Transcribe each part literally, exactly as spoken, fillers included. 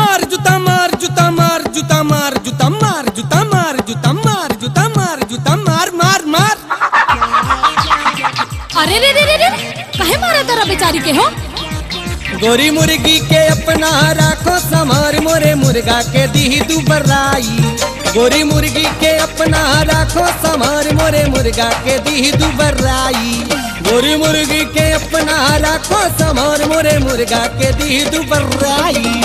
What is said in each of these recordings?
मार जूता मार जूता मार जूता मार जूता मार जूता मार जूता मार जूता मार जूता मार मार मार। अरे रे रे रे रे काहे मारा तारा बेचारी के हो? गोरी मुर्गी के अपना राखो संभार मोरे मुर्गा के दी दू बर्राई। गोरी मुर्गी के अपना राखो संभार मोरे मुर्गा के दी दू बर्राई। गोरी मुर्गी के अपना राखो संभार मोरे मुर्गा के दी दू बर्राई।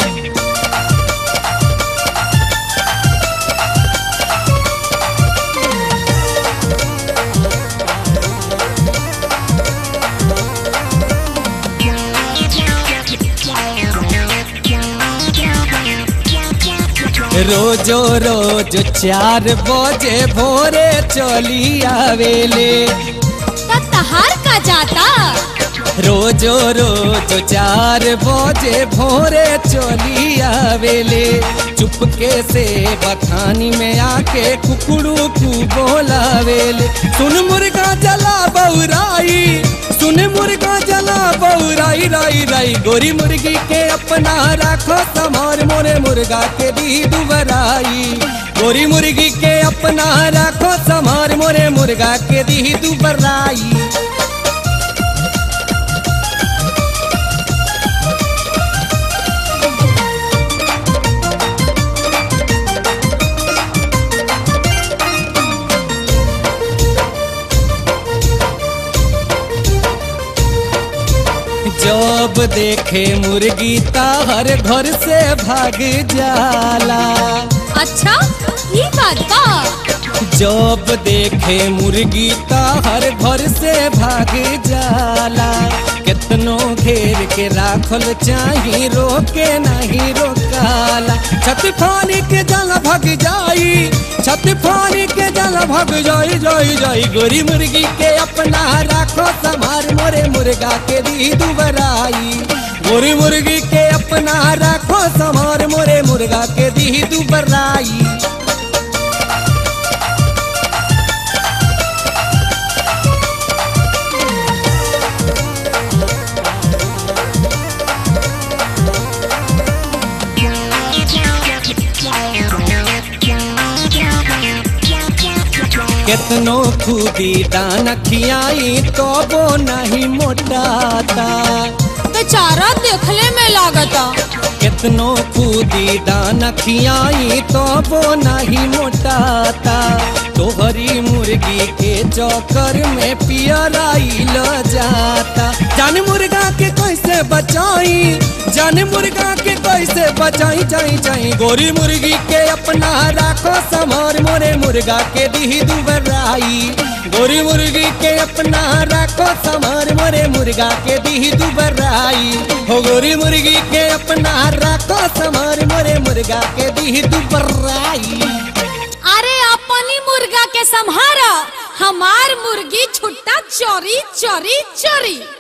रोजो रोज चार बजे भोरे चली आवेले। तहार का जाता? रोजो रोज चार बजे भोरे चली आवेले। चुपके से बखानी में आके कुकड़ू कु बोलावेले। सुन मुर्गा जला बौराई, सुन मुर्गा जला बौराई राई राई। गोरी मुर्गी के अपना राखो संभार मोरे मुर्गा के दी दुबराई। गोरी मुर्गी के अपना राखो संभार मोरे मुर्गा के दी दुबराई। जब देखे मुर्गी ताहर घर से भाग जाला। अच्छा ये बात बा? जब देखे मुर्गी ताहर घर से भाग जाला। कितनो घेर के राखल चाही रोके नहीं रोकाला। छत फानी के जल भग जाई, छत फानी के जल भग जाई जाई जाई। गोरी मुर्गी के अपना राखो संभार मोरे मुर्गा के दी दुबराई। गोरी मुर्गी के अपना राखो संभार मोरे मुर्गा के दी दुबराई। कितनो खुदी दाना खियाई तो वो नहीं मोटाता। बेचारा देखले में लागता। कितनो खुदी दाना खियाई तो वो नहीं मोटाता। तोहरी मुर्गी के चौकर में पियराई ल जाता। जान मुर्गा के कैसे बचाई, जान मुर्गा के कैसे बचाई जाई जाई। गोरी मुर्गी के अपना राखो संभार मोरे मुर्गा के दी दुबराई। गोरी मुर्गी के अपना राखो संभार मोरे मुर्गा के दी दुबराई। हो गोरी मुर्गी के अपना राखो संभार मोरे मुर्गा के दी दुबराई। अरे अपनी मुर्गा के संभारा, हमार मुर्गी छुट्टा चोरी चोरी चोरी।